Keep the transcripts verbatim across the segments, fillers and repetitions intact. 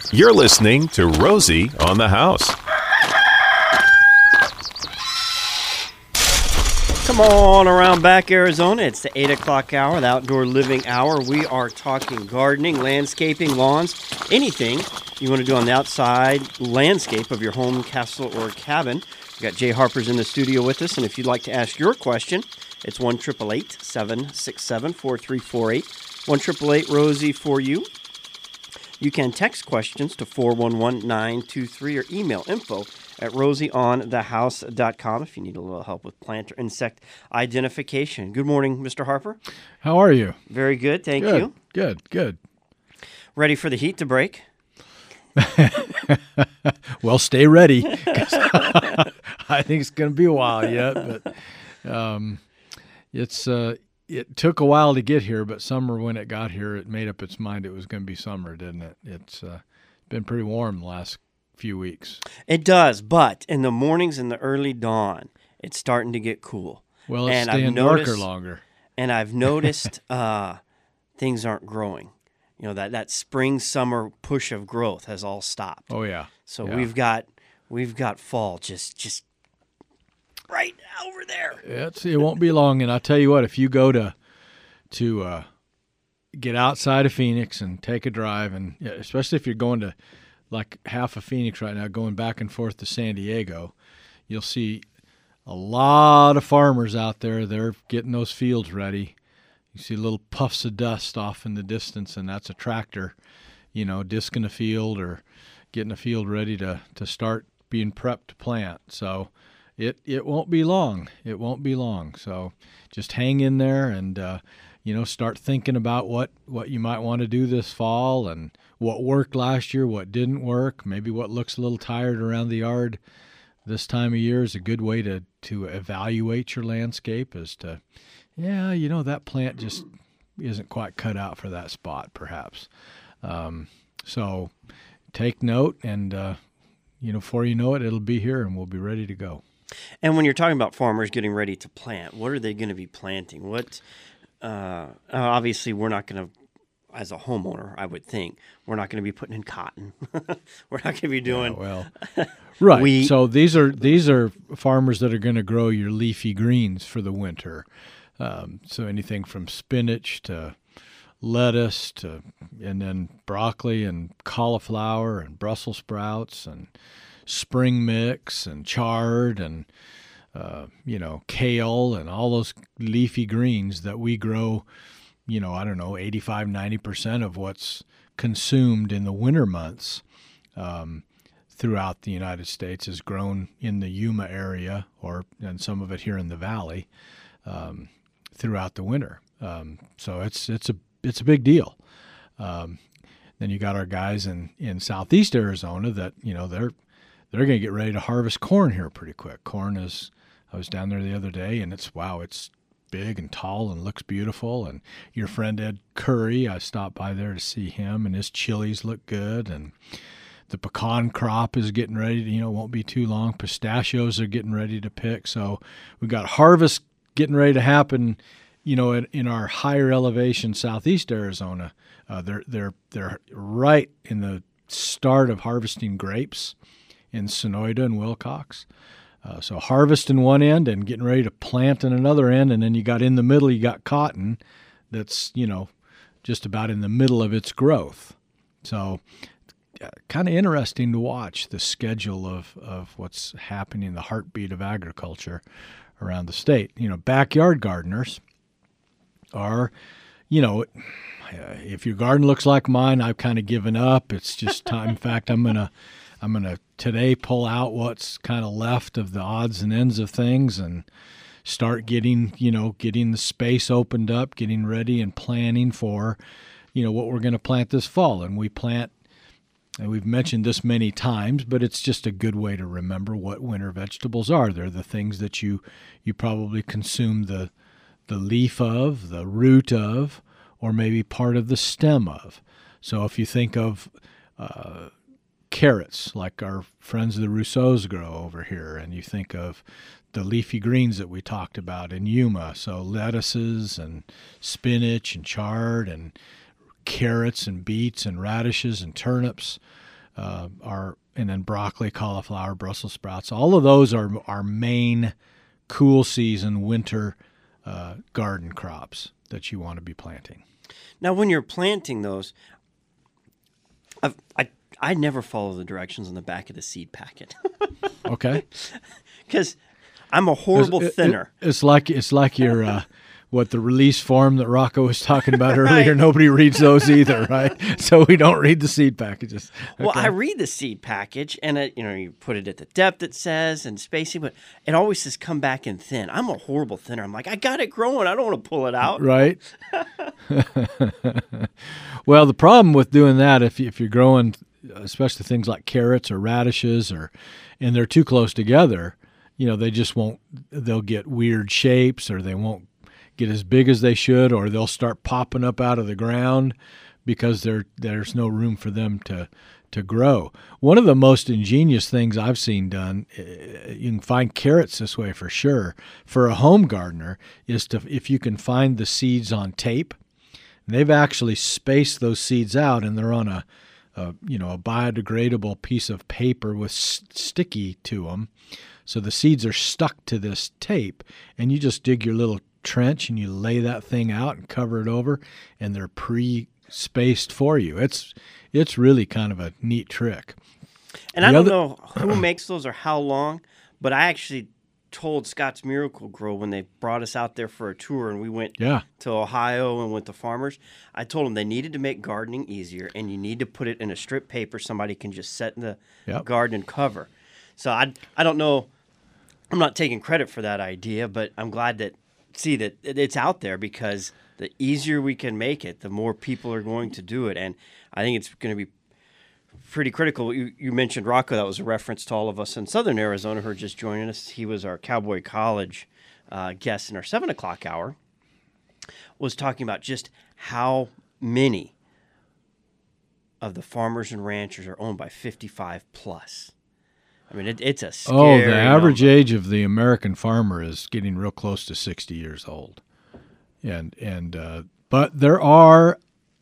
You're listening to Rosie on the House. Come on around back, Arizona. It's the eight o'clock hour, the outdoor living hour. We are talking gardening, landscaping, lawns, anything you want to do on the outside landscape of your home, castle, or cabin. We've got Jay Harper's in the studio with us, and if you'd like to ask your question, it's one eight eight eight, seven six seven, four three four eight, one eight eight eight, Rosie for you. You can text questions to four one one, nine two three or email info at rosie on the house dot com if you need a little help with plant or insect identification. Good morning, Mister Harper. How are you? Very good, thank good, you. Good, good. Ready for the heat to break? Well, stay ready. I think it's going to be a while yet, but um, it's uh, it took a while to get here. But summer, when it got here, it made up its mind it was going to be summer, didn't it? It's uh, been pretty warm the last few weeks. It does, but in the mornings and the early dawn, it's starting to get cool. Well, it's and staying I've noticed, darker longer. And I've noticed uh, things aren't growing. You know, that, that spring summer push of growth has all stopped. Oh yeah. So yeah. we've got we've got fall just just right over there. It's it won't be long, and I'll tell you what, if you go to to uh, get outside of Phoenix and take a drive, and yeah, especially if you're going to like half of Phoenix right now, going back and forth to San Diego, you'll see a lot of farmers out there. They're getting those fields ready. You see little puffs of dust off in the distance, and that's a tractor, you know, disking a field or getting a field ready to, to start being prepped to plant. So it, it won't be long. It won't be long. So just hang in there and, uh, you know, start thinking about what, what you might want to do this fall and what worked last year, what didn't work, maybe what looks a little tired around the yard this time of year is a good way to, to evaluate your landscape as to, yeah, you know, that plant just isn't quite cut out for that spot, perhaps. Um, so take note, and, uh, you know, before you know it, it'll be here, and we'll be ready to go. And when you're talking about farmers getting ready to plant, what are they going to be planting? What, uh, obviously, we're not going to, as a homeowner, I would think, we're not going to be putting in cotton. We're not going to be doing yeah, well, right. wheat. So these are these are farmers that are going to grow your leafy greens for the winter. Um, so anything from spinach to lettuce to, and then broccoli and cauliflower and Brussels sprouts and spring mix and chard and, uh, you know, kale and all those leafy greens that we grow, you know, I don't know, eighty-five, ninety percent of what's consumed in the winter months um, throughout the United States is grown in the Yuma area, or and some of it here in the valley. Um, throughout the winter. Um, so it's it's a it's a big deal. Um, then you got our guys in, in southeast Arizona that, you know, they're they're going to get ready to harvest corn here pretty quick. Corn is, I was down there the other day, and it's, wow, it's big and tall and looks beautiful. And your friend Ed Curry, I stopped by there to see him, and his chilies look good. And the pecan crop is getting ready to, you know, won't be too long. Pistachios are getting ready to pick. So we've got harvest getting ready to happen, you know, in, in our higher elevation southeast Arizona. Uh, they're they're they're right in the start of harvesting grapes in Sonoyta and Wilcox. Uh, so harvest in one end and getting ready to plant in another end, and then you got in the middle, you got cotton that's, you know, just about in the middle of its growth. So uh, kind of interesting to watch the schedule of, of what's happening, the heartbeat of agriculture around the state. You know, backyard gardeners are, you know, if your garden looks like mine, I've kind of given up. It's just time. In fact, I'm gonna, I'm gonna today pull out what's kind of left of the odds and ends of things and start getting, you know, getting the space opened up, getting ready and planning for, you know, what we're going to plant this fall. And we plant. And we've mentioned this many times, but it's just a good way to remember what winter vegetables are. They're the things that you you probably consume the the leaf of, the root of, or maybe part of the stem of. So if you think of uh, carrots, like our friends the Rousseaus grow over here, and you think of the leafy greens that we talked about in Yuma, so lettuces and spinach and chard and carrots and beets and radishes and turnips, uh, are, and then broccoli, cauliflower, Brussels sprouts. All of those are our main cool season winter uh, garden crops that you want to be planting. Now, when you're planting those, I've, I I never follow the directions on the back of the seed packet. Okay. Because I'm a horrible it's, it, thinner. It, it's like it's like your uh, what the release form that Rocco was talking about earlier. Right. Nobody reads those either, right? So we don't read the seed packages. Okay. Well, I read the seed package, and it, you know, you put it at the depth it says and spacing, but it always says come back in thin. I'm a horrible thinner. I'm like, I got it growing. I don't want to pull it out. Right. Well, the problem with doing that, if if you're growing, especially things like carrots or radishes, or and they're too close together, you know, they just won't. They'll get weird shapes, or they won't get as big as they should, or they'll start popping up out of the ground because there there's no room for them to to grow. One of the most ingenious things I've seen done, you can find carrots this way for sure, for a home gardener, is to if you can find the seeds on tape. They've actually spaced those seeds out, and they're on a, a you know a biodegradable piece of paper with st- sticky to them, so the seeds are stuck to this tape, and you just dig your little trench and you lay that thing out and cover it over, and they're pre-spaced for you. It's it's really kind of a neat trick. And The I don't other- know who makes those or how long, but I actually told Scott's Miracle-Gro when they brought us out there for a tour and we went Yeah. to Ohio and went to farmers. I told them they needed to make gardening easier, and you need to put it in a strip paper somebody can just set in the Yep. garden and cover. So I, I don't know. I'm not taking credit for that idea, but I'm glad that see that it's out there, because the easier we can make it, the more people are going to do it. And I think it's going to be pretty critical. You, you mentioned Rocco. That was a reference to all of us in Southern Arizona who are just joining us. He was our Cowboy College uh, guest in our seven o'clock hour, was talking about just how many of the farmers and ranchers are owned by fifty-five plus. I mean, it, it's a scary Oh, the average number. age of the American farmer is getting real close to sixty years old, and and uh, but there are,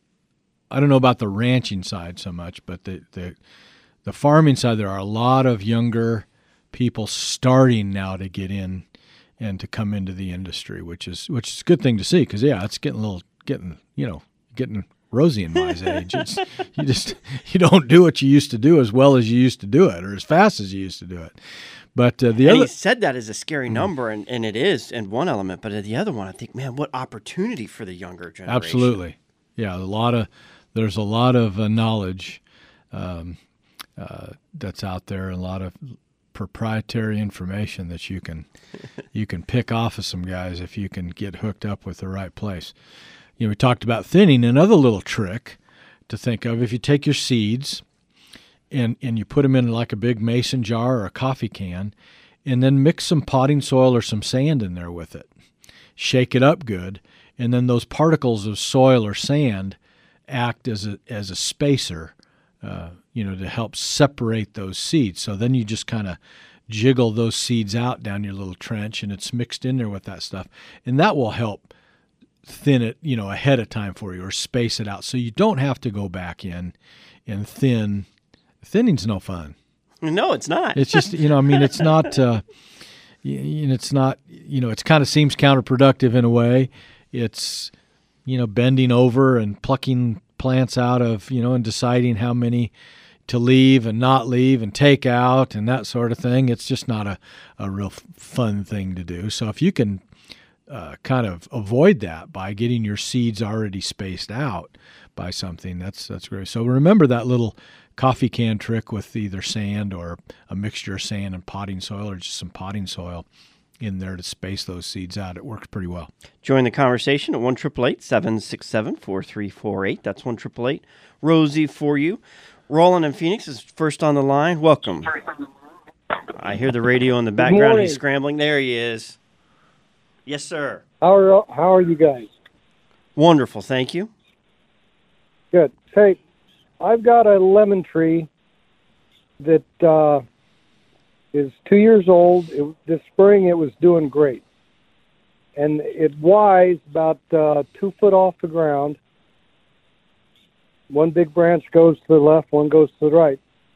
I don't know about the ranching side so much, but the the the farming side, there are a lot of younger people starting now to get in and to come into the industry, which is which is a good thing to see, because yeah, it's getting a little getting you know getting rosy in my age. It's, you just you don't do what you used to do as well as you used to do it, or as fast as you used to do it. But uh, the And other he said that is a scary number, and, and it is in one element. But the other one, I think, man, what opportunity for the younger generation. absolutely, yeah, a lot of there's a lot of uh, knowledge um, uh, that's out there, and a lot of proprietary information that you can you can pick off of some guys if you can get hooked up with the right place. You know, we talked about thinning. Another little trick to think of: if you take your seeds and and you put them in like a big mason jar or a coffee can, and then mix some potting soil or some sand in there with it, shake it up good, and then those particles of soil or sand act as a as a spacer, uh, you know, to help separate those seeds. So then you just kind of jiggle those seeds out down your little trench, and it's mixed in there with that stuff, and that will help thin it, you know, ahead of time for you, or space it out, so you don't have to go back in and thin. Thinning's no fun. No, it's not. It's just, you know, I mean, it's not, uh, you know, it's not, you know, it's kind of seems counterproductive in a way. It's, you know, bending over and plucking plants out of, you know, and deciding how many to leave and not leave and take out and that sort of thing. It's just not a, a real f- fun thing to do. So if you can uh, kind of avoid that by getting your seeds already spaced out by something, that's that's great. So remember that little coffee can trick with either sand or a mixture of sand and potting soil, or just some potting soil in there to space those seeds out. It works pretty well. Join the conversation at one eight eight eight, seven six seven, four three four eight. That's one eight eight eight, Rosie for you. Roland in Phoenix is first on the line. Welcome. I hear the radio in the background. morning. He's scrambling. There he is. Yes, sir. How are how are you guys? Wonderful. Thank you. Good. Hey, I've got a lemon tree that uh, is two years old. It, this spring, it was doing great, and it wise about uh, two foot off the ground. One big branch goes to the left, one goes to the right.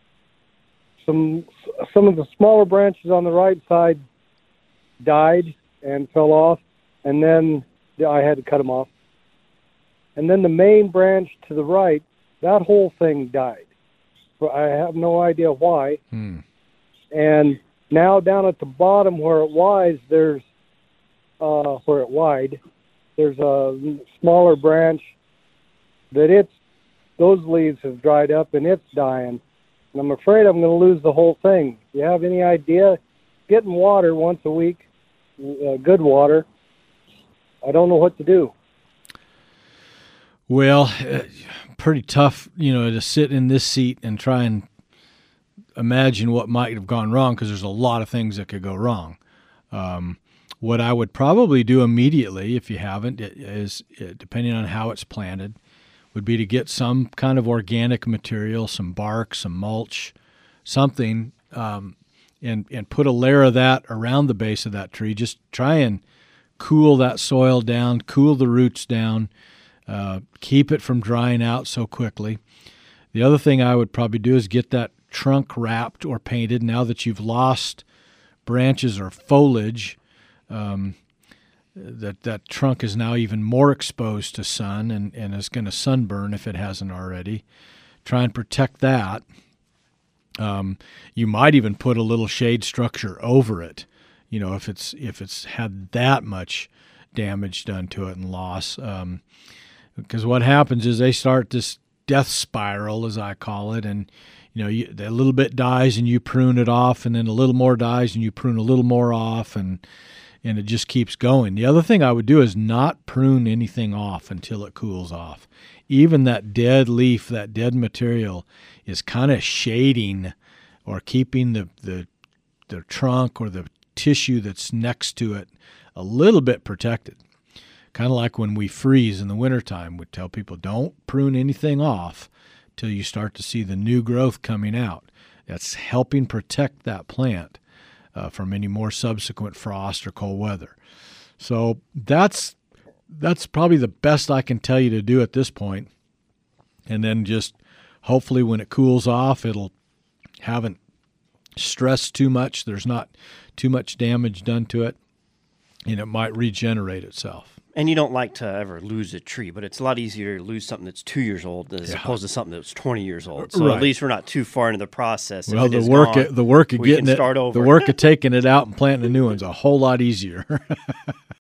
some some of the smaller branches on the right side died and fell off, and then I had to cut them off. And then the main branch to the right, that whole thing died. But I have no idea why. Hmm. And now down at the bottom where it was, there's uh, where it wide, there's a smaller branch that it's those leaves have dried up and it's dying. And I'm afraid I'm going to lose the whole thing. Do you have any idea? Getting water once a week, uh, good water. I don't know what to do. Well, uh, pretty tough, you know, to sit in this seat and try and imagine what might have gone wrong, because there's a lot of things that could go wrong. Um, what I would probably do immediately, if you haven't, is, depending on how it's planted, would be to get some kind of organic material, some bark, some mulch, something, um, and, and put a layer of that around the base of that tree. Just try and cool that soil down, cool the roots down, uh, keep it from drying out so quickly. The other thing I would probably do is get that trunk wrapped or painted. Now that you've lost branches or foliage, um, that that trunk is now even more exposed to sun and, and is going to sunburn if it hasn't already. Try and protect that. Um, you might even put a little shade structure over it, you know, if it's if it's had that much damage done to it and loss. Um, because what happens is they start this death spiral, as I call it, and you know, you, a little bit dies and you prune it off, and then a little more dies and you prune a little more off, and and it just keeps going. The other thing I would do is not prune anything off until it cools off. Even that dead leaf, that dead material is kind of shading or keeping the, the the trunk or the tissue that's next to it a little bit protected. Kind of like when we freeze in the wintertime, we tell people don't prune anything off till you start to see the new growth coming out. That's helping protect that plant uh, from any more subsequent frost or cold weather. So that's that's probably the best I can tell you to do at this point. And then just hopefully when it cools off, it'll haven't stressed too much. There's not too much damage done to it, and it might regenerate itself. And you don't like to ever lose a tree, but it's a lot easier to lose something that's two years old as Yeah. opposed to something that's twenty years old. So Right. at least we're not too far into the process. If Well, it the is work gone, of, the work of we getting can it, start over. the work of taking it out and planting a new one's a whole lot easier.